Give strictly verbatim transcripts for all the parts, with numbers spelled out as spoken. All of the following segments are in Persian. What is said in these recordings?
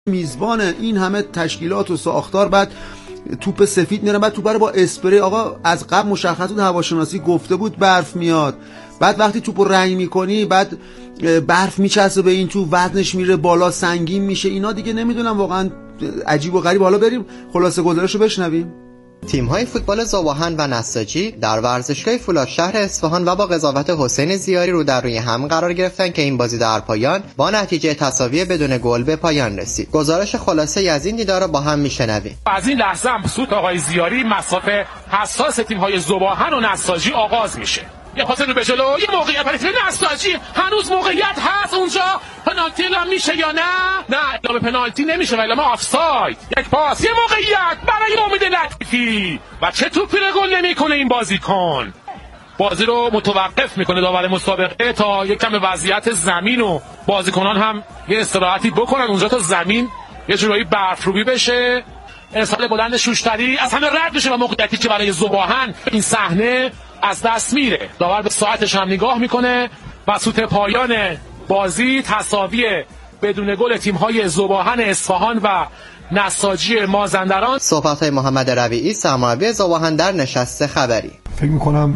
میزبان این همه تشکیلات و ساختار، بعد توپ سفید میارن، بعد توپ رو با اسپری، آقا از قبل مشخص بود هواشناسی گفته بود برف میاد، بعد وقتی توپو رنگ میکنی بعد برف میچسبه به این تو، وزنش میره بالا، سنگین میشه، اینا دیگه نمیدونم واقعا عجیب و غریب. حالا بریم خلاصه گزارشو بشنویم. تیم‌های فوتبال ذوب‌آهن و نساجی در ورزشگاه فولاد شهر اصفهان و با قضاوت حسین زیاری رو در روی هم قرار گرفتن که این بازی در پایان با نتیجه تساوی بدون گل به پایان رسید. گزارش خلاصه از این دیدار رو با هم میشنویم. از این لحظه هم سوت آقای زیاری مسافه حساس تیم‌های ذوب‌آهن و نساجی آغاز میشه. یه پاس رو به جلو، یه موقعیت برای تیم نساجی، هنوز موقعیت هست اونجا، پنالتی اعلام میشه یا نه؟ نه اعلام پنالتی نمیشه ولی ما آفساید. یک پاس، یه موقعیت برای امید لطیفی و چه توپی رو گل نمیکنه این بازیکن. بازی رو متوقف میکنه داور مسابقه تا یک کم وضعیت زمین و بازیکنان هم یه استراحتی بکنن اونجا تا زمین یه جورایی برفروبی بشه. ارسال بلند شوشتری از همه رد بشه و موقعیتی که برای ذوب‌آهن این صحنه از دست میره. داور به ساعتش هم نگاه میکنه و سوت پایان بازی تساوی بدون گل تیم‌های ذوب‌آهن اصفهان و نساجی مازندران. صحبت‌های محمد ربیعی، سرمربی ذوب‌آهن در نشست خبری. فکر می‌کنم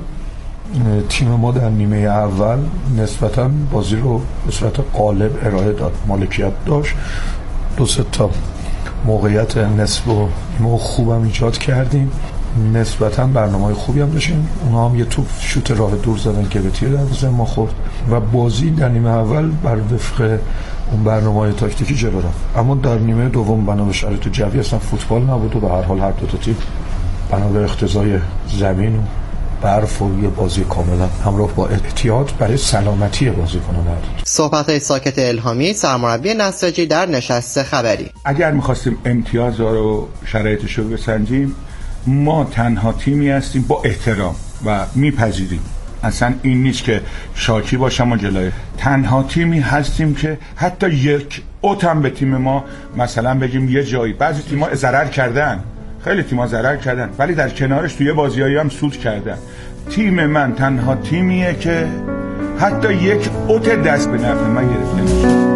تیم ما در نیمه اول نسبتاً بازی رو به صورت غالب ارائه داد، مالکیت داشت، دو سه تا موقعیت نصف و نیمه خوبم ایجاد کردیم، نسبتاً برنامه‌های خوبی هم داشتیم، اونا هم یه توپ شوت راه دور زدن که به تیر دروازه ما خورد و بازی در نیمه اول بر وفق اون برنامه‌های تاکتیکی جلو رفت. اما در نیمه دوم بنا به شرایط جوی اصلا فوتبال نبود و به هر حال هر دو تا تیم بنا به اقتضای زمین و برف و یه بازی کاملا همراه با احتیاط برای سلامتی بازیکنان داد. صحبت‌های ساکت الهامی، سرمربی نساجی در نشست خبری. اگر می‌خواستیم امتیاز رو شرایطش رو بسنجیم، ما تنها تیمی هستیم با احترام و میپذیریم، اصلا این نیست که شاکی باشم و جلوی، تنها تیمی هستیم که حتی یک اوتم به تیم ما مثلا بگیم یه جایی، بعضی تیم‌ها ضرر کردن، خیلی تیم‌ها ضرر کردن ولی در کنارش توی بازیایی هم سود کردن. تیم من تنها تیمیه که حتی یک اوت دست به نفع من گرفته نمیشه.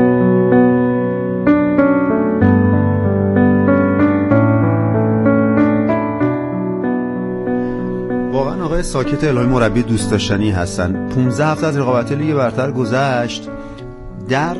ساکت الهامی مربی دوست داشتنی هستن. پانزده هفته از رقابت لیگ برتر گذشت، در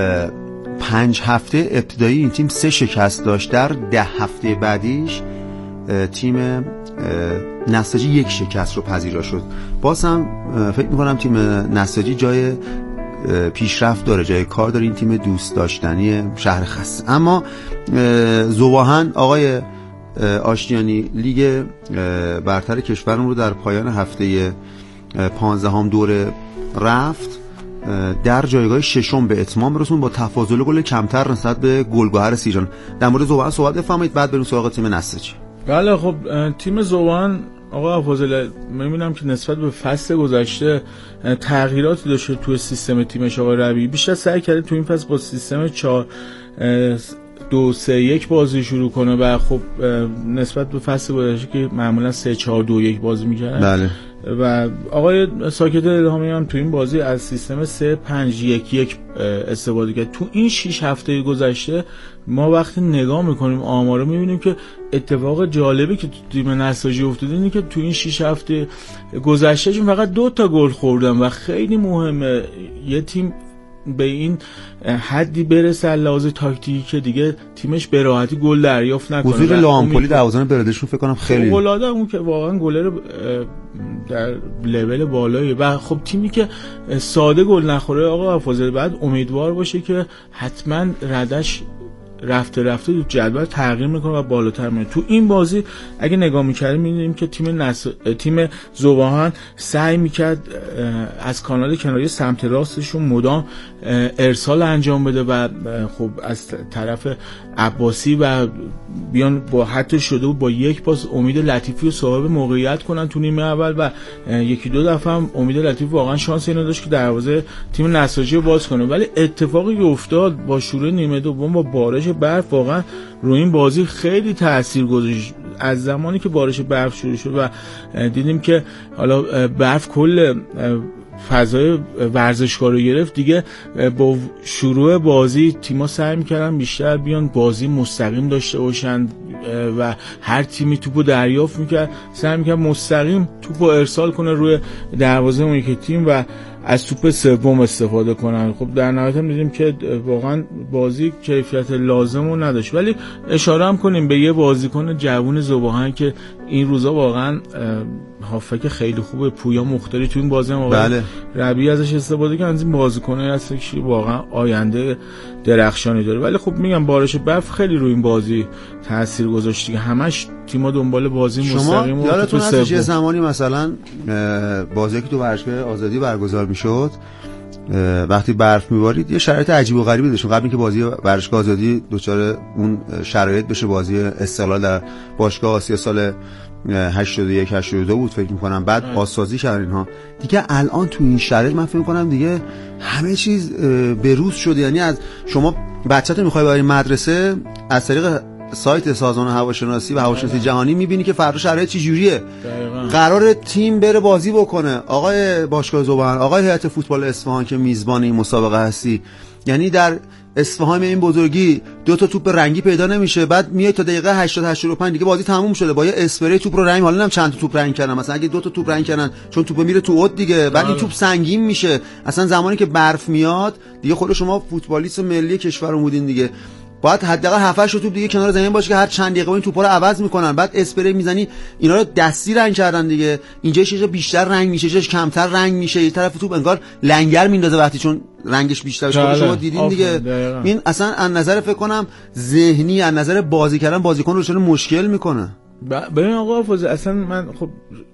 پنج هفته ابتدایی این تیم سه شکست داشت، در ده هفته بعدیش تیم نساجی یک شکست رو پذیرا شد. باز هم فکر میکنم تیم نساجی جای پیشرفت داره، جای کار داره، این تیم دوست داشتنی شهر خاص. اما ذوب‌آهن آقای آشتیانی لیگ برتر کشورمون رو در پایان هفته پانزدهم دوره رفت در جایگاه ششم به اتمام رسوند با تفاضل گل کمتر نسبت به گلگهر سیجان. در مورد ذوب‌آهن صحبت بفرمایید بعد بریم سراغ تیم نساجی. بله خب تیم ذوب‌آهن آقا فاضل می‌بینم که نسبت به فصل گذشته تغییراتی داشته توی سیستم تیمش. آقا ربیعی بیشتر سعی کرده تو این فصل با سیستم چهار دو سه یک بازی شروع کنه و خب نسبت به فصل گذشته که معمولا سه چهار دو یک بازی می‌کردن. بله. و آقای ساکت الهامی هم تو این بازی از سیستم سه پنج یک یک استفاده کرد. تو این شش هفته گذشته ما وقتی نگاه میکنیم آمار رو میبینیم که اتفاق جالبی که تو تیم نساجی افتاده اینه که تو این شش هفته گذشتهشون فقط دو تا گل خوردن و خیلی مهمه یه تیم به این حدی برسه لحاظ تاکتیکی که دیگه تیمش به راحتی گل دریافت نکنه. حضور لامپولی دروازه‌بان برادرشون فکر کنم خیلی فوق‌العاده اون که واقعا گلر در لول بالایی و خب تیمی که ساده گل نخوره آقا فاضل بعد امیدوار باشه که حتما ردش رفته رفته تو جدول تغییر میکنه و بالاتر میره. تو این بازی اگه نگاه میکردیم می‌بینیم که تیم نس... تیم ذوب‌آهن سعی میکرد از کانال کناری سمت راستشون مدام ارسال انجام بده و خب از طرف عباسی و بیان با حتی شده با یک پاس امید لطیفی رو صاحب موقعیت کنن تو نیمه اول و یکی دو دفعه هم امید لطیفی واقعا شانس اینو داشت که دروازه تیم نساجی رو باز کنه، ولی اتفاقی که افتاد با شروع نیمه دوم با بارش برف واقعا روی این بازی خیلی تاثیر گذاشت. از زمانی که بارش برف شروع شد و دیدیم که حالا برف کل فضای ورزشگاه رو گرفت دیگه، با شروع بازی تیم‌ها سعی می‌کردن بیشتر بیان بازی مستقیم داشته باشن و هر تیمی توپو دریافت می‌کرد سعی می‌کرد مستقیم توپو ارسال کنه روی دروازه اون یکی تیم و از توپ سوم استفاده کنن. خب در نهایت هم دیدیم که واقعا بازی کیفیت لازم رو نداشت. ولی اشاره هم کنیم به یه بازیکن جوون ذوباهن که این روزا واقعا هافک خیلی خوبه، پویا مختاری تو این بازی هم واقعا بله. ربیع ازش استفاده کنه. از این بازیکنایی هست که واقعا آینده درخشانی داره. ولی خب میگم بارش برف خیلی روی این بازی تاثیر گذاشت دیگه، همش تیم‌ها دنبال بازی مستقیم. شما یادتون هست یه زمانی مثلا بازی که تو ورزشگاه آزادی برگزار میشد وقتی برف میبارید یه شرایط عجیب و غریبی داشت قبل اینکه بازی ورزشگاه آزادی دچار اون شرایط بشه، بازی استقلال در باشگاه آسیا سال هشتاد و یک هشتاد و دو بود فکر می‌کنم، بعد بازسازی کردن اینها دیگه. الان تو این شرایط من فکر می‌کنم دیگه همه چیز بروز شده. یعنی از شما بچه‌تو می‌خوای ببری مدرسه، از طریق سایت سازمان هواشناسی و هواشناسی جهانی می‌بینی که فردا شرایط چه جوریه. قرار تیم بره بازی بکنه. آقای باشگاه ذوباهن، آقای هیئت فوتبال اصفهان که میزبان این مسابقه هستی، یعنی در اصفهان این بزرگی دو تا توپ رنگی پیدا نمیشه، بعد میای تا دقیقه هشتاد هشتاد و پنج دیگه بازی تموم شده با یه اسپری توپ رو رنگ، حالا نمیدونم چند تا توپ رنگ کردن، مثلا اگه دو تا توپ رنگ کردن چون توپ میره تو اوت دیگه، بعد این توپ سنگین میشه. اصلا زمانی که برف میاد دیگه خود شما فوتبالیست ملی کشورمون بودین دیگه، باید حداقل هفت هشت توپ دیگه کنار زمین باشه که هر چند دقیقه این توپا رو عوض میکنن، بعد اسپری میزنی. اینا رو دستی رنگ کردن دیگه، اینجا چیزا بیشتر رنگ میشه، جاش کمتر رنگ میشه، یه طرف توپ انگار لنگر میندازه وقتی چون رنگش بیشتر بشه. شما دیدین دیگه دقیقا. این اصلا از نظر فکر کنم ذهنی، از نظر بازی کردن بازیکن رو چون مشکل میکنه. ببین آقا فوزی، اصلا من خب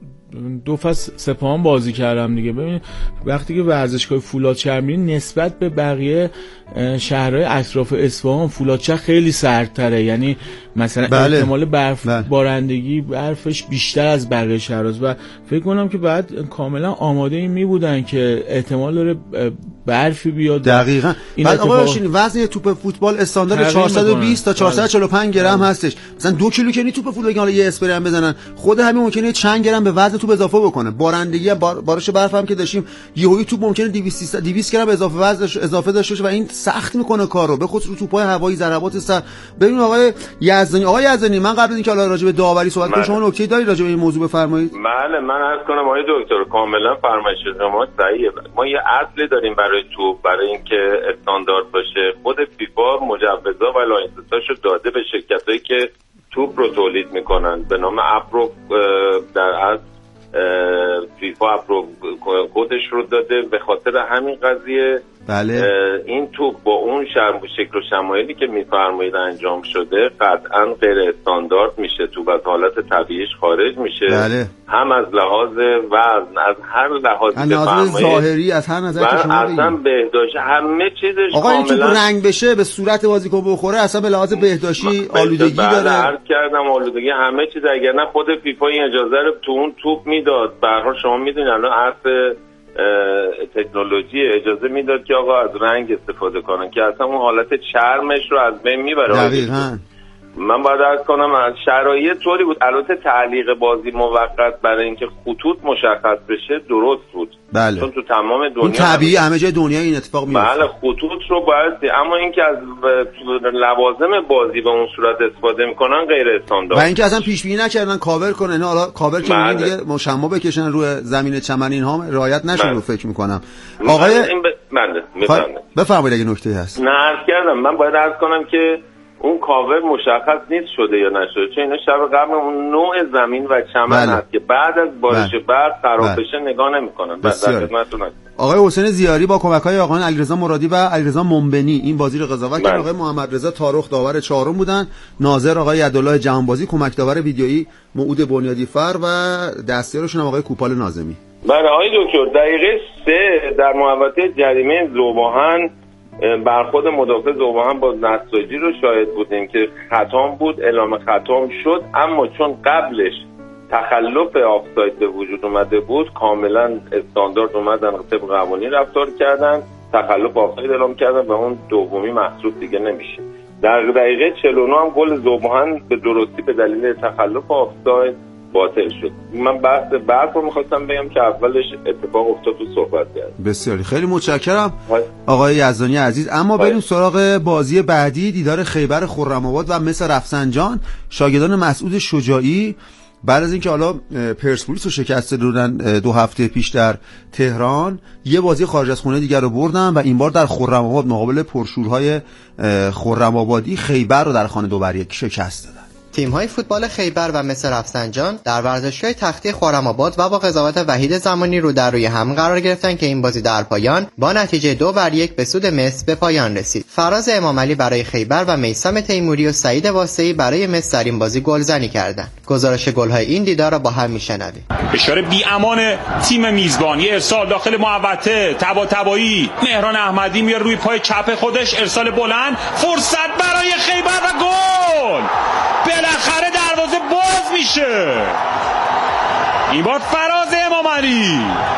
دو فصل سپاهان بازی کردم دیگه. ببین وقتی که ورزشگاه فولادشهر میرین نسبت به بقیه شهرهای اطراف اصفهان فولادشهر خیلی سردتره، یعنی مثلا بله. احتمال برف بله. بارندگی برفش بیشتر از بقیه شهرهاست و فکر کنم که بعد کاملا آماده این می بودن که احتمال داره برفی بیاد. دقیقاً. بعد آقا باشین وزن توپ فوتبال استاندارد چهارصد و بیست تا چهارصد و چهل و پنج گرم بله. هستش. مثلا دو کیلو کنی توپ فوتبال حالا یه اسپری هم بزنن، خود همین ممکنه چند گرم به وزن توپ اضافه بکنه. بارندگی بار... بارش برف هم که داشتیم یهویی توپ ممکنه دویست دویست گرم اضافه وزن اضافه داشته باشه و این سخت میکنه کارو، به خصوص رو توپای هوایی ضربات سر. ببین آقای یزدانی، آقای یزدانی من قبل از اینکه حالا راجع به داوری صحبت کنم شما نکته‌ای دارید راجع به این موضوع بفرمایید؟ بله من عرض کنم آقای دکتر کاملا فرمایش شما صحیحه. ما یه اصلی داریم برای توپ، برای اینکه استاندارد باشه. خود فیفا مجوزا و لایسنساشو داده به شرکتایی که توپ رو تولید میکنن به نام اپرو، در از فیفا اپرو کدش رو داده. به خاطر همین قضیه بله. این توپ با اون شکل و شمایلی که میفرمایید انجام شده قطعا غیر استاندارد میشه، توپ از حالت طبیعیش خارج میشه. بله. هم از لحاظ وزن، از هر لحاظی از لحاظ ظاهری، از هر نظر که شما بگید، اصلا بهداشت همه چیزش آقا این توپ رنگ بشه به صورت بازیکن بخوره اصلا به لحاظ بهداشتی آلودگی داره. عرض کردم آلودگی همه چیز، اگر نه خود فیفا این اجازه رو تو اون توپ میداد. به هر حال شما میدونید الان عصر تکنولوژی اجازه میداد که آقا از رنگ استفاده کنن که اصلا اون حالت چرمش رو از بین میبره. دقیقاً. من باید عرض کنم شرایط طوری بود. البته تعلیق بازی موقت برای اینکه خطوط مشخص بشه درست بود. بله. چون تو تمام دنیا اون طبیعی همه جای دنیا این اتفاق میفته. بله خطوط رو باید، اما اینکه از لوازم بازی به اون صورت استفاده میکنن غیر استاندارد. و اینکه اصلا پیش بینی نکردن کاور کنن، نه حالا کاور که بله. دیگه مشما بکشن روی زمین چمن اینها رعایت نشه بله. رو فکر میکنم. آقای این ب... بله بفرمایید اگه نکته‌ای هست. نه عرض کردم من باید عرض کنم که اون کاور مشخص نیست شده یا نشده، چون اینا شب قبل اون نوع زمین و چمن بله. هست که بعد از بارش بله. بعد خراب بله. بشه نگاه نمی‌کنن. آقای حسین زیاری با کمک‌های آقایان علیرضا مرادی و علیرضا منبنی این بازی رو قضاوت کردن. آقای محمد رضا تارخ داور چهارم بودن، ناظر آقای یدالله جهانبازی، کمک داور ویدیویی موعود بنیادی فر و دستیارشون آقای کوپال ناظمی. بله آقای دکتر دقیقه سه در محوطه جریمه ذوباهن برخورد مدافع ذوباهن با نساجی رو شاهد بودیم که خطام بود، اعلام خطام شد، اما چون قبلش تخلف آفساید به وجود اومده بود کاملا استاندارد اومدن طبق قوانین رفتار کردن، تخلف آفساید اعلام کردن و اون دومی محسوب دیگه نمیشه. در دقیقه چهل و نه هم گل ذوباهن به درستی به دلیل تخلف آفساید باطل شد. من بحث بعد رو میخواستم بگم که اولش اتفاق افتاد تو صحبت کرد. بسیاری خیلی متشکرم آقای یزدانی عزیز. اما بریم سراغ بازی بعدی، دیدار خیبر خرم‌آباد و مس رفسنجان. شاگردان مسعود شجاعی بعد از اینکه حالا پرسپولیس رو شکست دادن دو هفته پیش در تهران، یه بازی خارج از خونه دیگر رو بردن و این بار در خرم‌آباد مقابل پرشورهای خرم‌آبادی خیبر رو در خانه دو بر یک شکست دادن. تیم‌های فوتبال خیبر و مس رفسنجان در ورزشگاه تختی خرم‌آباد و با قضاوت وحید زمانی رو در روی هم قرار گرفتن که این بازی در پایان با نتیجه دو بر یک به سود مس به پایان رسید. فراز امامعلی برای خیبر و میثم تیموری و سعید واسعی برای مس در این بازی گلزنی کردند. گزارش گل‌های این دیدار را با هم میشنویم. اشاره بی‌امان تیم میزبانی، ارسال داخل محوطه، طباطبایی، مهران احمدی میاره روی پای چپ خودش، ارسال بلند، فرصت برای خیبر و گل. بالاخره دروازه باز میشه. این بار فراز امامعلی.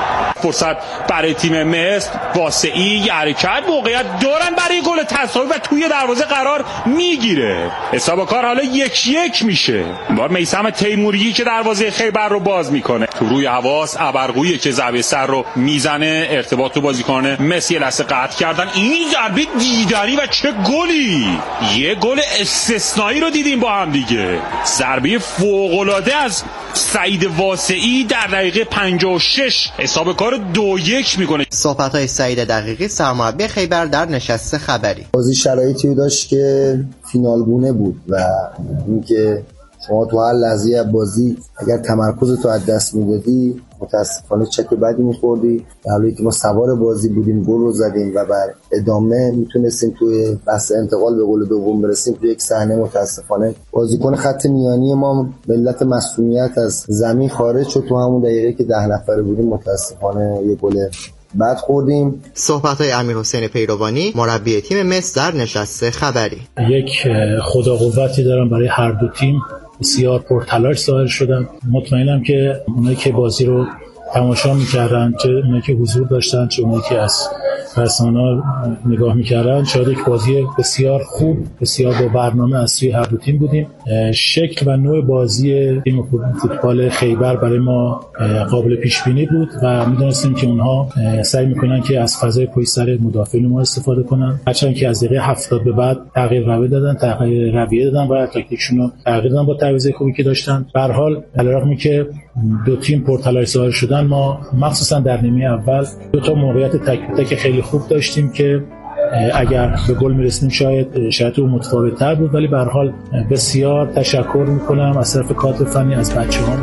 فرصت برای تیم مصر، واسعی یه حرکت، موقعیت دارن برای گل تساوی و توی دروازه قرار میگیره. حساب کار حالا یک یک میشه. این بار میثم تیموری که دروازه خیبر رو باز میکنه. تو روی حواس ابرقویی که ضربه سر رو میزنه، ارتباط تو بازیکن مسی لحظه قطع کردن. این ضربه دیدنی و چه گلی! یه گل استثنایی رو دیدیم با هم دیگه. ضربه فوق العاده از سعید واسعی در دقیقه پنجاه و شش حساب کار دو یک میکنه. صحبت‌های سعید دقیقی سرمربی خیبر در نشست خبری. بازی شرایطی داشت که فینالگونه بود و اینکه شما تو هر لحظه بازی اگر تمرکزتو از دست میدادی متاسفانه چک بدی میخوردی. در حالی که ما سوار بازی بودیم، گل رو زدیم و بر ادامه میتونستیم توی بحث انتقال به گل دوم برسیم. توی یک صحنه متاسفانه بازیکن خط میانی ما به علت مسئولیت از زمین خارج شد. تو همون دقیقه که ده نفره بودیم متاسفانه یه گل بعد خوردیم. صحبت‌های امیرحسین پیروانی مربی تیم مس در نشست خبری. یک خدا قوتی دارم برای هر دو تیم، بسیار پرتلاش ظاهر شدن. مطمئنم که اونایی که بازی رو تماشا می‌کردن، چه اونایی که حضور داشتن، چه اونایی که از رسانه‌ها نگاه می‌کردن، شاید یک بازی بسیار خوب، بسیار با برنامه از سوی هر دو تیم بودیم. شکل و نوع بازی تیم فوتبال خیبر برای ما قابل پیش بینی بود و می‌دونستیم که اونها سعی می‌کنن که از فضای پشت سر مدافعین ما استفاده کنن. هرچند که از دقیقه هفتاد به بعد تغییر رویه دادن، تغییر رویه دادن و تاکتیکشون رو تغییر دادن با تعویض خوبی که داشتن. به هر حال علیرغم که دو تیم پرتلاش ظاهر شدن، ما مخصوصا در نیمه اول دو تا موقعیت تک به تک خیلی خوب داشتیم که اگر به گل میرسیم شاید شاید اون متفاوت‌تر بود، ولی به هر حال بسیار تشکر میکنم از طرف کادر فنی، از بچه‌ها.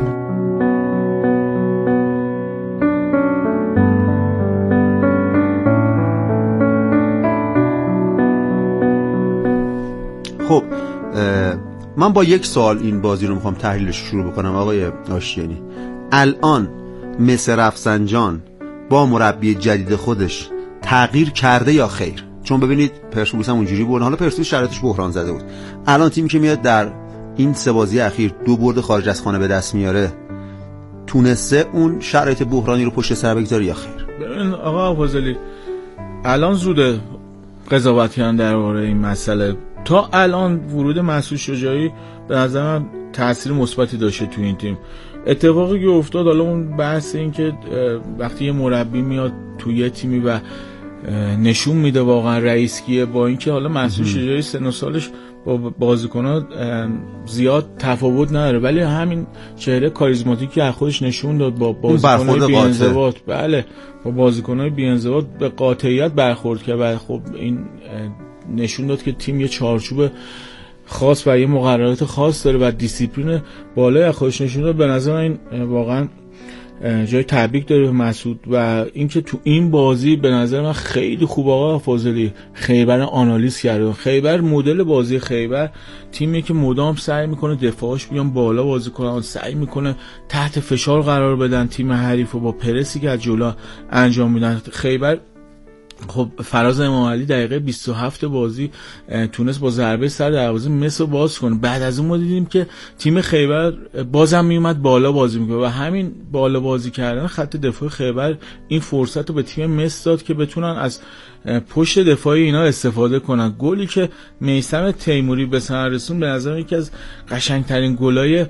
خب من با یک سوال این بازی رو میخوام تحلیلش شروع بکنم آقای آشتیانی. الان مس رفسنجان با مربی جدید خودش تغییر کرده یا خیر؟ چون ببینید پرسپولیس هم اونجوری بود، حالا پرسپولیس شرایطش بحران زده بود. الان تیمی که میاد در این سه بازی اخیر دو برد خارج از خانه به دست میاره، تونسته اون شرایط بحرانی رو پشت سر بگذاره یا خیر؟ ببین آقا فاضلی، الان زوده قضاوت کردن درباره این مسئله. تا الان ورود مسعود شجاعی به نظر من تأثیر مثبتی داشته تو این تیم. اتفاقی که افتاد، حالا اون بحث این که وقتی یه مربی میاد توی یه تیمی و نشون میده واقعا رئیس کیه، با اینکه حالا مسعود شجاعی سن و سالش با بازیکن‌ها زیاد تفاوت نداره، ولی همین چهره کاریزماتیکی از خودش نشون داد با بازیکن‌های بی‌انضباط. بله، با بازیکن‌های بی‌انضباط به قاطعیت برخورد کرد و خب این نشون داد که تیم یه چارچوب خاص و یه مقررات خاص داره و دیسیپلین بالای از خودش نشون داد. به نظر این واقعا جای تبریک داره به مسعود و اینکه تو این بازی به نظر من خیلی خوب آقا فاضلی خیبر آنالیز کرده. خیبر مدل بازی خیبر تیمی که مدام سعی میکنه دفاعش بیان بالا بازی کنن، سعی میکنه تحت فشار قرار بدن تیم حریف و با پرسی که از جلو انجام میدن. خیبر خب فراز امامعلی دقیقه بیست و هفت بازی تونست با ضربه سر دروازه مس رو باز کنه. بعد از اون ما دیدیم که تیم خیبر بازم میومد بالا بازی میکنه و همین بالا بازی کردن خط دفاع خیبر این فرصت رو به تیم مس داد که بتونن از پشت دفاعی اینا استفاده کنن. گلی که میثم تیموری به ثمر رسون به نظر من یکی از قشنگترین گلای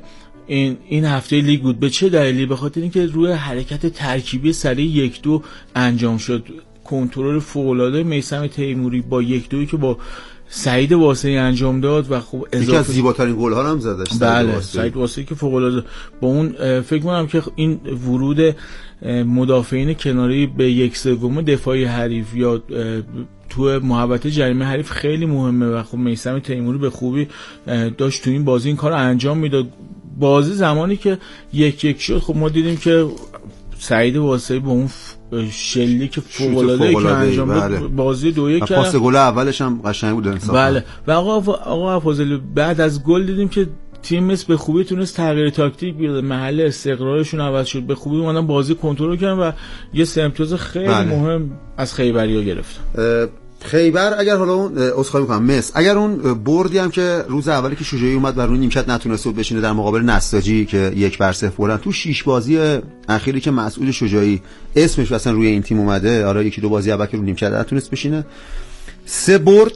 این این هفته لیگ بود. به چه دلیلی؟ به خاطر اینکه روی حرکت ترکیبی سریع یک دو انجام شد. کنترل فوق‌العاده میثم تیموری با یک دویی که با سعید واسعی انجام داد و خب یکی از زیباترین گل ها هم زدش. بله سعید واسعی که فوق العاده با اون فکر کنم که این ورود مدافعین کناری به یک سوم دفاعی حریف یا تو محوطه جریمه حریف خیلی مهمه و خب میثم تیموری به خوبی داشت تو این بازی این کارو انجام میداد. بازی زمانی که یک یک شد خب ما دیدیم که سعید واسعی با اون شلی که فوق‌العاده که انجام داد بله. بازی دو یک پاس گل اولش هم قشنگ بود انصافا. بله و آقا آقا فاضلی بعد از گل دیدیم که تیم مثل به خوبی تونست تغییر تاکتیک بیاره، محل استقرارشون عوض شد، به خوبی اومدن بازی کنترل کردن و یه سه امتیاز خیلی بله. مهم از خیبریا گرفتن. خیبر اگر حالا اون اسخای میکنم مس اگر اون بردی هم که روز اولی که شجاعی اومد و روی نیمکت نتونست بود بشینه در مقابل نساجی که یک بر صفر بردن، تو شش بازی اخیری که مسعود شجاعی اسمش اصلا روی این تیم اومده، آره یکی دو بازی اول که روی نیمکت نتونست بشینه، سه برد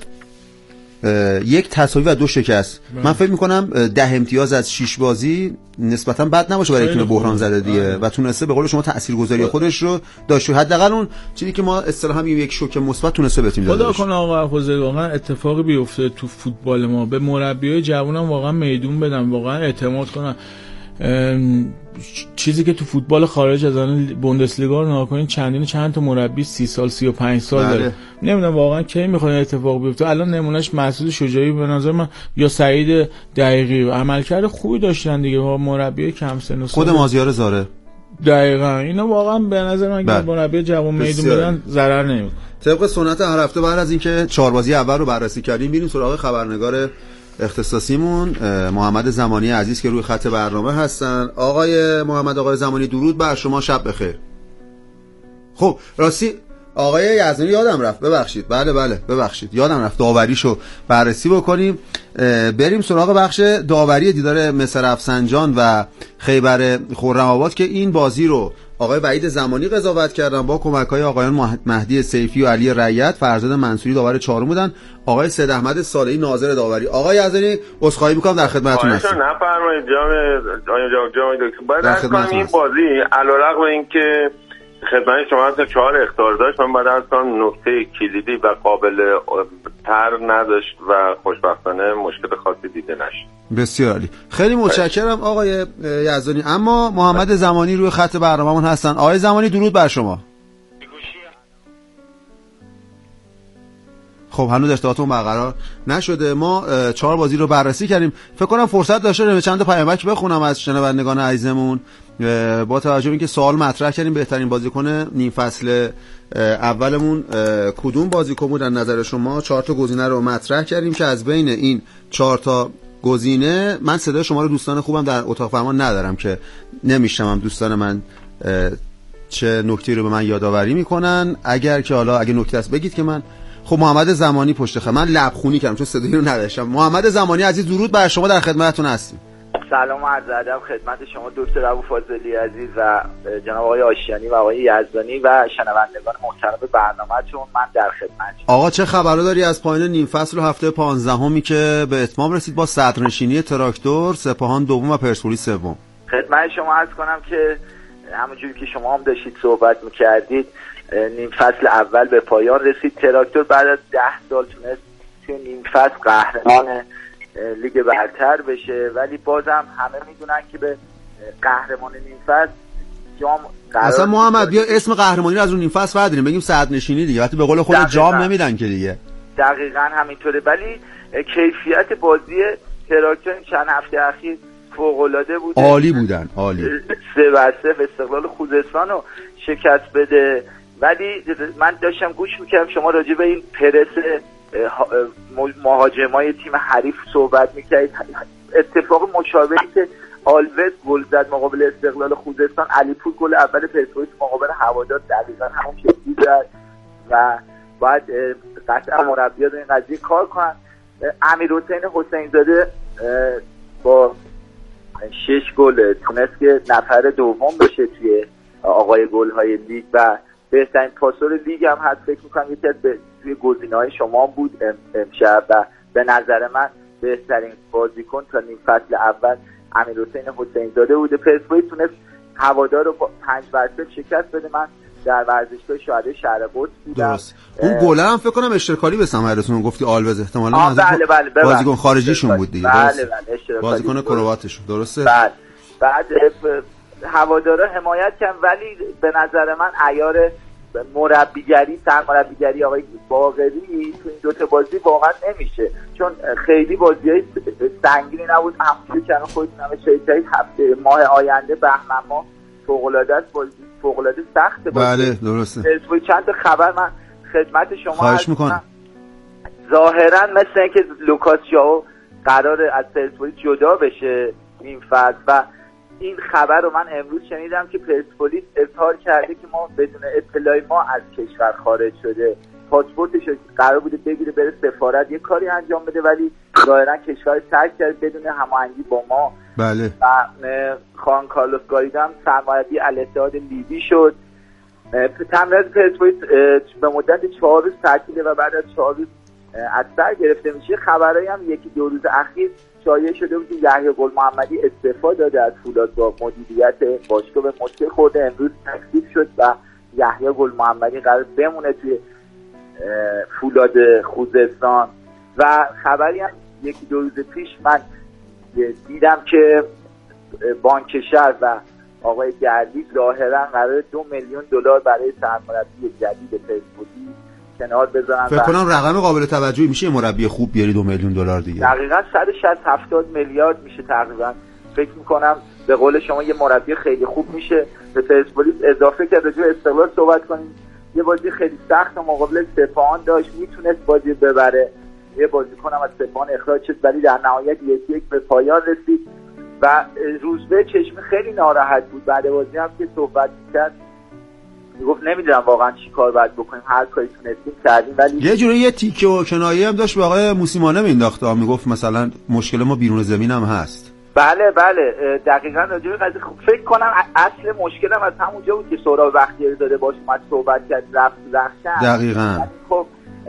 یک تساوی و دو شکست. من فکر میکنم ده امتیاز از شش بازی نسبتا بد نباشه برای تیم بحران زده دیگه و تونسته به قول شما تاثیرگذاری خودش رو داشت. حداقل اون چیزی که ما اصطلاحا میگیم یک شوک مثبت تونسته به تیم داده. خدا کنه آقا حافظه واقعا اتفاقی بیفته تو فوتبال ما، به مربیای جوانم واقعا میدون بدن، واقعا اعتماد کنن. چیزی که تو فوتبال خارج از آن بوندسلیگا رو نگاه کنین چندین چند تا مربی سی سال سی و پنج سال بله. داره. نمیدونم واقعا کی میخواد اتفاق بیفته. الان نمونهش مسعود شجاعی به نظر من یا سعید دقیقی عملکرد خوبی داشتن دیگه، مربی کم سن و سال. خود مازیار زاره دقیقاً اینا واقعا به نظر من که مربی جوان میدون بدن ضرر نمیکنه. طبق سنت هر هفته بعد از اینکه چهار بازی اول رو بررسی کردیم میریم سراغ خبرنگار اختصاصیمون محمد زمانی عزیز که روی خط برنامه هستن. آقای محمد آقای زمانی درود بر شما، شب بخیر. خب راستی آقای یزدانی یادم رفت ببخشید، بله بله ببخشید یادم رفت داوریشو بررسی بکنیم. بریم سراغ بخش داوری دیدار مس رفسنجان و خیبر خرم‌آباد که این بازی رو آقای وحید زمانی قضاوت کردن با کمک‌های آقایان مهدی سیفی و علی رایت. فرزاد منصوری داور چهارم بودن، آقای سید احمد صالحی ناظر داوری. آقای یزدانی عذرخواهی می‌کنم در خدمتتون هستم. نفرمایید جناب جناب جناب دکتر. بعد از این بازی علیرغم اینکه خدمت شما هست چهار اخطار داشت، من بعد از آن نکته کلیدی و قابل تر نداشت و خوشبختانه مشکل خاصی دیده نشد. بسیار عالی، خیلی متشکرم آقای یزدانی. اما محمد زمانی روی خط برنامه‌مون هستن. آقای زمانی درود بر شما. خب هنوز ارتباطمون برقرار نشده. ما چهار بازی رو بررسی کردیم. فکر کنم فرصت داشته چند تا پیامک بخونم از شنوندگان عزیزمون با توجه به اینکه سوال مطرح کردیم بهترین بازیکن نیم فصل اولمون کدوم بازیکن بود از نظر شما. چهار تا گزینه رو مطرح کردیم که از بین این چهار تا گزینه من صدای شما رو دوستان خوبم در اتاق فرمان ندارم که نمیشنوم دوستان من چه نکته رو به من یادآوری میکنن. اگر که حالا اگه نکته است بگید که من. خب محمد زمانی پشت خط، من لبخونی کردم چون صدایی رو نداشتم. محمد زمانی عزیز درود بر شما، در خدمتتون هستیم. سلام و عرض ادب خدمت شما دکتر ابوالفضلی عزیز و جناب آقای آشیانی و آقای یزدانی و شنوندگان محترم برنامه‌تون. من در خدمتتون. آقا چه خبرو داری از پایان نیم فصل و هفته پانزدهمی که به اتمام رسید با صدرنشینی تراکتور، سپاهان دوم و پرسپولیس سوم؟ خدمت شما عرض کنم که همونجوری که شما هم داشتید صحبت می‌کردید نیم فصل اول به پایان رسید. تراکتور بعد از ده سال تونست توی نیم فصل قهرمان لیگ برتر بشه، ولی بازم همه میدونن که به قهرمان نیم فصل جام اصلا محمد بیا اسم قهرمانی رو از اون نیم فصل برداریم بگیم صدرنشینی دیگه، وقتی به قول خود جام نمیدن که دیگه. دقیقاً همینطوره، ولی کیفیت بازی تراکتور چند هفته اخیر فوق‌العاده بود، عالی بودن، عالی. سه بر صفر استقلال خوزستان رو شکست بده. ولی من داشتم گوش میکردم شما راجع به این پرس مهاجمای تیم حریف صحبت میکردید. اتفاق مشابهی که آلوز گل زد مقابل استقلال خوزستان، علیپور گل اول پرسپولیس مقابل هوادار دقیقاً همون شکلی زد و باید قطعا مربی‌ها این قضیه کار کنن. امیرحسین حسین‌زاده با شش گل تونست که نفر دوم بشه توی آقای گل‌های لیگ و بهترین پاسور لیگ هم هست. فکر می‌کنم یکی از توی گزینه‌های شما بود امشب و به نظر من بهترین بازیکن تا نیم فصل اول امیرحسین حسین زاده بوده. پرسپولیس تونست هوادار رو با پنج بر صفر شکست بده. من در ورزشگاه شهداء شهر قدس بودم. درست. اون گل هم فکر کنم اشتراکالی به ثمر رسون. گفتی آلوز احتمالاً از بله بله بله بازیکن خارجیشون بود دیگه. بله بله اشتراکالی بازیکن کرواتشون. درسته؟ بله. بعد هوادارا حمایت کردن، ولی به نظر من عیار مربیگری سرمربیگری آقای باقری تو این دوتا بازی واقعا نمیشه، چون خیلی بازیای سنگینی نبود. همونجوری که الان خودتون هم اشاره کردید هفته ماه آینده بهمن ماه فوق‌العاده است، بازی فوق‌العاده سخته. بله درسته. چند تا خبر من خدمت شما خواهش میکنم. ظاهرا مثل اینکه لوکاس ژائو قراره از پرسپولیس جدا بشه این فصل و این خبر رو من امروز شنیدم که پرسپولیس اظهار کرده که ما بدون اطلاع ما از کشور خارج شده. پاسپورتش قرار بوده بگیره بره سفارت یه کاری انجام بده، ولی ظاهرا کشور ترک کرد بدون هماهنگی با ما. بله. و خان کارلوس گاریدو سرمربی الاتحاد لیبی شد. تمرین پرسپولیس به مدت چهار روز تعطیله و بعد از چهار روز از سر گرفته میشه. خبرایی هم یکی دو روز اخیر شایع شده بود که یحیی گل محمدی استعفا داده از فولاد با مدیریت باشگاه، به مشکل خورده. امروز تکلیف شد و یحیی گل محمدی قرار بمونه توی فولاد خوزستان. و خبری هم یکی دو روز پیش من دیدم که بانک شهر و آقای گردی ظاهرا قرار دو میلیون دلار برای سرمربی جدید پرسپولیس کنار بذارن. فکر کنم رقم قابل توجهی میشه مربی خوب بیاری دو میلیون دلار دیگه. دقیقاً صد و شصت هفتاد میلیارد میشه تقریبا. فکر میکنم به قول شما یه مربی خیلی خوب میشه به پرسپولیس اضافه کرد. راجع به استقلال صحبت کنیم. یه بازی خیلی سخت مقابل سپاهان داشت، میتونست بازی ببره. یه بازیکن هم از سپاهان اخراج شد ولی در نهایت یک یک به پایان رسید و روزبه چشمی خیلی ناراحت بود. بعد بازی هم که صحبت کرد میگفت نمیدونم واقعا چی کار باید بکنیم، هر کاری تونستیم کردیم. ولی یه جوری یه تیکه و کنایه هم داشت به آقای موسیمانه مینداخت، میگفت مثلا مشکل ما بیرون زمین هم هست. بله بله دقیقاً راجع به قضیه خوب فکر کنم اصل مشکلم از همونجا بود که سهراب بختیاری داده باش اومد صحبت کرد رفت رخشن. دقیقاً. خب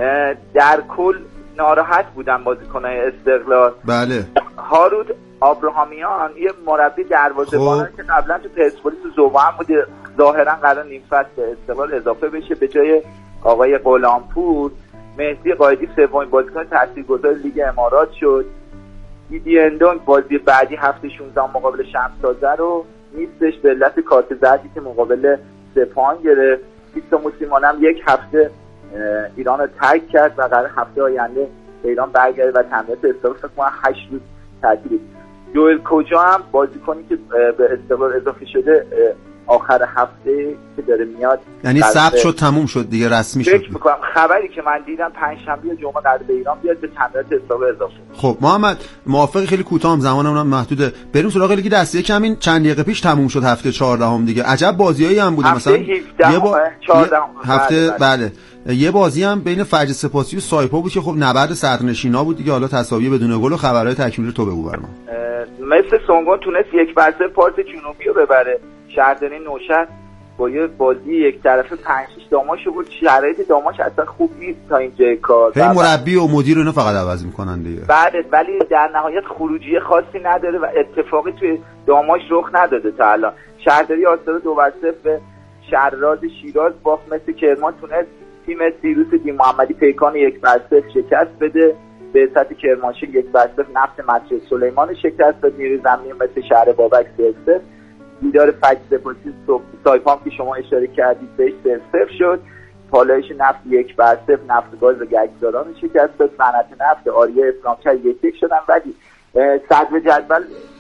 در کل ناراحت بودن بازیکن‌های استقلال. بله. هارود آبراهامیان یه مربی دروازه‌بان که قبلا تو پرسپولیس و زوبان بوده، ظاهرا قرار نیم فصل به استقلال اضافه بشه به جای آقای غلامپور. مهدی قائدی سومین بازیکن تاثیرگذار لیگ امارات شد. دیدی اندونگ بازی بعدی هفته شانزده مقابل شمس‌تازه رو نیستش به علت کارت زردی که مقابل سپاهان گرفت. بیستو موسیمانه هم یک هفته ایران رو ترک کرد و قرار هفته آینده ایران برگرده و تمرینات استقلال فکر کنم هشت روز تعطیل. جوئل کجا هم بازیکنی که به استقلال اضافه شده آخر هفته که داره میاد، یعنی ثبت شد تموم شد دیگه رسمی شد. فکر میکنم خبری که من دیدم پنجشنبه یا جمعه قرار به ایران بیاد به تمرینات استقلال اضافه. خب محمد موافقی؟ خیلی کوتاه هم زمانمون هم محدوده، بریم سراغ لیگ دسته که همین چند دقیقه پیش تموم شد هفته چهاردهم دیگه. عجب بازیایی هم بوده، مثلا یه با... هفته بله, بله. یه بازی هم بین فجر سپاسی و سایپا بود که خب نبرد صدرنشینا بود دیگه. حالا تساوی بدون گل و خبرهای تکمیلی تو بگو برام. مثل سونگون تونست یک بر صفر پارت جنوبی رو ببره. شهرداری نوشهر با یه بازی یک طرفه پنج شش داماشو بود. شرایط داماش اصلا خوب نیست تا اینجای کار. هی مربی و مدیر اینا فقط عوض میکنن دیگه. بله ولی در نهایت خروجی خاصی نداره و اتفاقی توی داماش رخ نداده تا الان. شهرداری آستارا دو بر صفر به شهرراز شیراز باخت. مثل کرمان تونست تیم سیروس دی محمدی پیکان یک بر صفر شکست بده. به سطح کرمانشاه یک بر صفر نفت مسجد سلیمان شکست داد. نیروی زمینی مثل شهر بابک سه صفر. دیدار فجر سپاسی سایپام که شما اشاره کردید بهش سه صفر شد. پالایش نفت یک بر صفر نفت گاز و گچساران شکست داد. صنعت نفت آریه اسلامچه یک یک شدن. ولی صدر جدول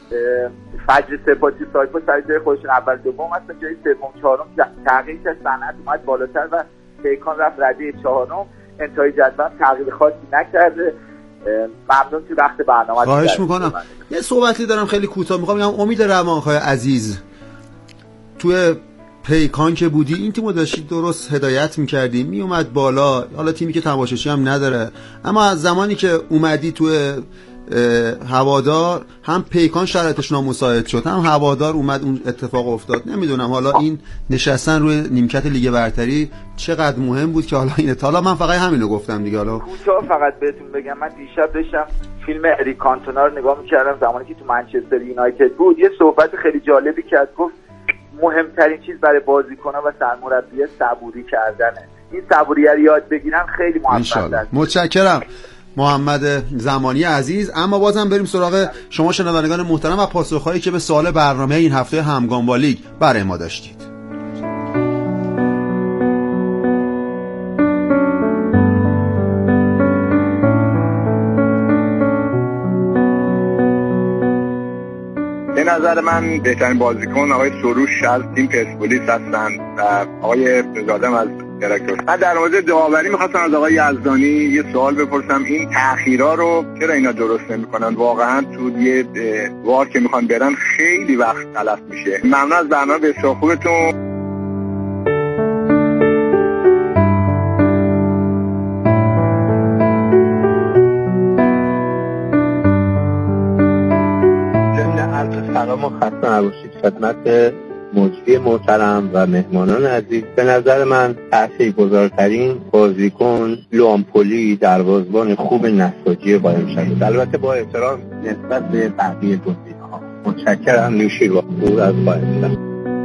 فجر سپاسی سایپا سر جای خودشون اول دوم هستن. جای سوم چهارم تغییر کرد. صنعت اومد بالاتر و پیکان رفت رده چهارم. انتهای جدول تغییر خاصی نکرده. ممنون که وقت برنامه خواهش میکنم. یه صحبتی دارم خیلی کوتاه میخوام بگم. امید روانخواه عزیز توی پیکان که بودی این تیمو داشتی درست هدایت میکردی، میومد بالا. حالا تیمی که تماشاچی هم نداره، اما از زمانی که اومدی توی هوادار هم پیکان شرایطش نامساعد شد، هم هوادار اومد اون اتفاق افتاد. نمیدونم حالا این نشستن روی نیمکت لیگ برتری چقدر مهم بود که حالا این حالا من فقط همینو گفتم دیگه. حالا کوتاه فقط بهتون بگم، من دیشب داشتم فیلم اریک کانتونا رو نگاه می‌کردم زمانی که تو منچستر یونایتد بود. یه صحبت خیلی جالبی کرد، گفت مهمترین چیز برای بازیکن‌ها و سرمربی صبوری کردنه. این صبوری رو یاد بگیرن خیلی موفق است. متشکرم محمد زمانی عزیز. اما بازم بریم سراغ شما شنوندگان محترم و پاسخهایی که به سوال برنامه این هفته همگام با لیگ برای ما داشتید. به نظر من بهترین بازیکن آقای سروش از تیم پرسپولیس هستند و آقای زادم از تراکتور. من در مورد داوری می‌خواستم از آقای یزدانی یه سوال بپرسم، این تأخیرا رو چرا اینا درست نمی‌کنن؟ واقعا تو یه وار که میخوان برن خیلی وقت تلف میشه. ممنون از برنامه بسیار خوبتون. سلام و خسته نباشید خدمت مجری محترم و مهمانان عزیز. به نظر من تاثیرگذارترین بازیکن لوامپولی دروازه‌بان خوب نساجی قائم شد، البته با احترام نسبت به بقیه گزینه‌ها. متشکرم. نوشیر با پور از قائم شد.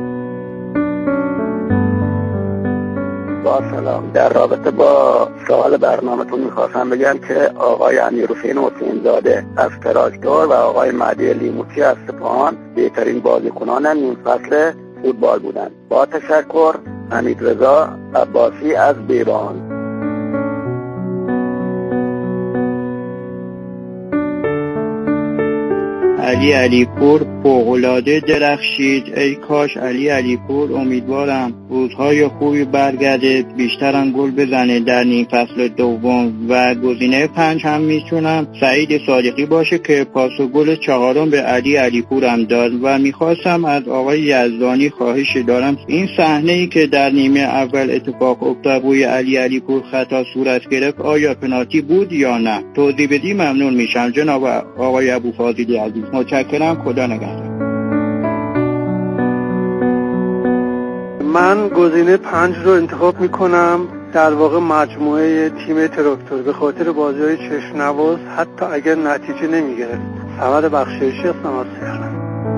با سلام، در رابطه با سوال برنامه‌تون می‌خواستم بگم که آقای امیرحسین حسین زاده از تراکتور و آقای مهدی لیموچی از سپاهان بهترین بازیکنان نیم فصل فوتبال بودند. با تشکر، حمیدرضا عباسی از بیران. علی علیپور فوق‌العاده درخشید. ای کاش علی علیپور، امیدوارم روزهای خوبی برگرده، بیشترم گل بزنه در نیم فصل دوم. و گزینه پنج هم میتونم سعید صادقی باشه که پاس و گل چهارم به علی علیپور هم داد. و میخواستم از آقای یزدانی خواهش دارم، این صحنه‌ای که در نیمه اول اتفاق افتاد روی علی علیپور خطا صورت گرفت، آیا پنالتی بود یا نه؟ توضیح بدی ممنون میشم جناب آقای ابوفاضلی عزیز. متشکرم. خدا نگهدار. من گزینه پنج رو انتخاب میکنم، در واقع مجموعه تیم تراکتور، به خاطر بازی‌های چشم‌نواز حتی اگر نتیجه نمیگرفت. صمد بخشایشی هستم از تهران.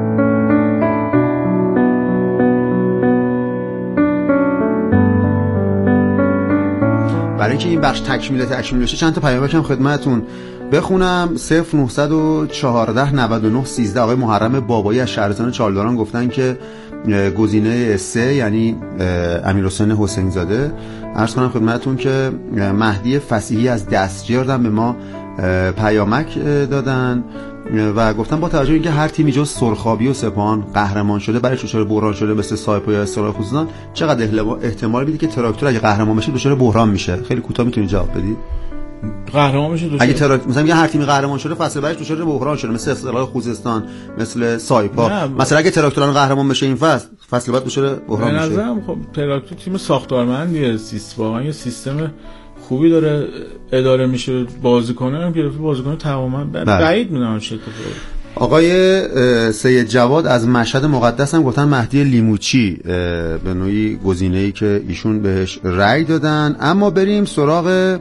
برای اینکه این بخش تکمیل تکمیل بشه چند تا پیام هم خدمتتون بخونم. صفر نه یک چهار نه نه سیزده آقای محرم بابایی از شهرستان چالداران گفتن که گزینه سه یعنی امیرحسین حسین زاده. عرض کنم خدمتتون که مهدی فصیحی از دستجردن به ما پیامک دادن و گفتن با توجه اینکه هر تیمی جز سرخابی و سپاهان قهرمان شده، برای دچار بحران شده مثل سایپا یا استقلال خوزستان، چقدر احتمال میدید که تراکتور اگه قهرمان بشه دچار بحران میشه؟ خیلی کوتاه میتونید جواب بدید. قهرمان میشه دچار اگه تراکتور مثلا میگه هر تیمی قهرمان شده فصل بعدش دچار بحران شده مثل استقلال خوزستان، مثل سایپا. مثلا اگه تراکتوران قهرمان بشه این فصل، فصل بعد دچار بحران میشه. به نظرم خب تراکتور تیم ساختارمندیه، سیستم واقعا یه سیستم خوبی داره اداره میشه، بازیکن‌ها هم گرفته، بازیکن تماما بعید میدونم چه اتفاقی. آقای سید جواد از مشهد مقدس هم گفتن مهدی لیموچی به نوعی گزینه‌ای که ایشون بهش رأی دادن. اما بریم سراغ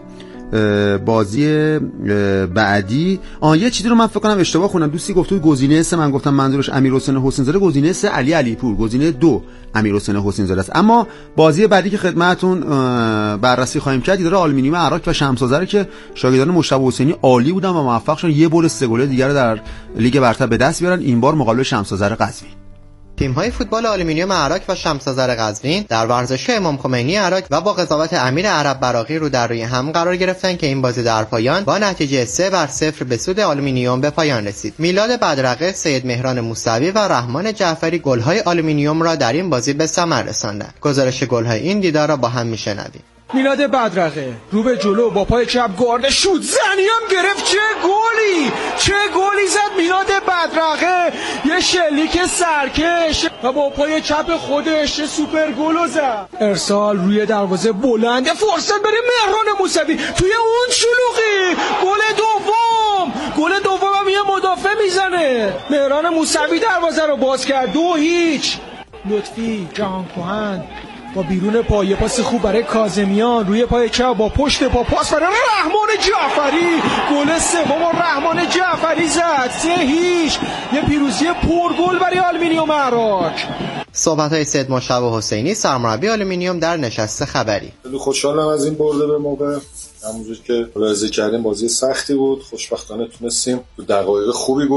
بازی بعدی. آ یه چیزی رو من فکر کنم اشتباه خوندم، دوستی گفت گزینه سه، من گفتم منظورش امیرحسین حسین زاده، گزینه سه علی علیپور، گزینه دو امیرحسین حسین زاده است. اما بازی بعدی که خدمتتون بررسی خواهیم کرد داره آلومینیوم عراق و شمس آذر که شاگردان مجتبی حسینی عالی بودن و موفق شدن یه بول سه گله دیگر در لیگ برتر به دست بیارن، این بار مقابل شمس آذر قزوین. تیم‌های فوتبال آلومینیوم عراق و شمس آذر قزوین در ورزشگاه امام خمینی عراق و با قضاوت امیر عرب براقی رو در روی هم قرار گرفتن که این بازی در پایان با نتیجه سه بر صفر به سود آلومینیوم به پایان رسید. میلاد بدرقه، سید مهران موسوی و رحمان جعفری گل‌های آلومینیوم را در این بازی به ثمر رساندند. گزارش گل‌های این دیدار را با هم میشنویم. میلاد بدرقه رو به جلو با پای چپ گارد شوت زنی هم گرفت. چه گلی چه گلی زد میلاد بدرقه، یه شلیک سرکش و با پای چپ خودش سوپر گل زد. ارسال روی دروازه بلند، فرصت برای مهران موسوی توی اون شلوغی، گل دوم گل دومم یه مدافع میزنه. مهران موسوی دروازه رو باز کرد. دو هیچ. لطفی جهان کهن با بیرون پای پاس خوب برای کاظمیان، روی پای چپ با پشت پا پاس برای رحمان جعفری. گل سوم رحمان جعفری زد. سه هیچ. یه پیروزی پرگل برای آلومینیوم معراج. صحبت‌های سید مشتبه حسینی سرمربی آلومینیوم در نشست خبری. خیلی خوشحالم از این برده به موقع. همونجوری که ملاحظه کردیم بازی سختی بود، خوشبختانه تونستیم تو دقایق خوبی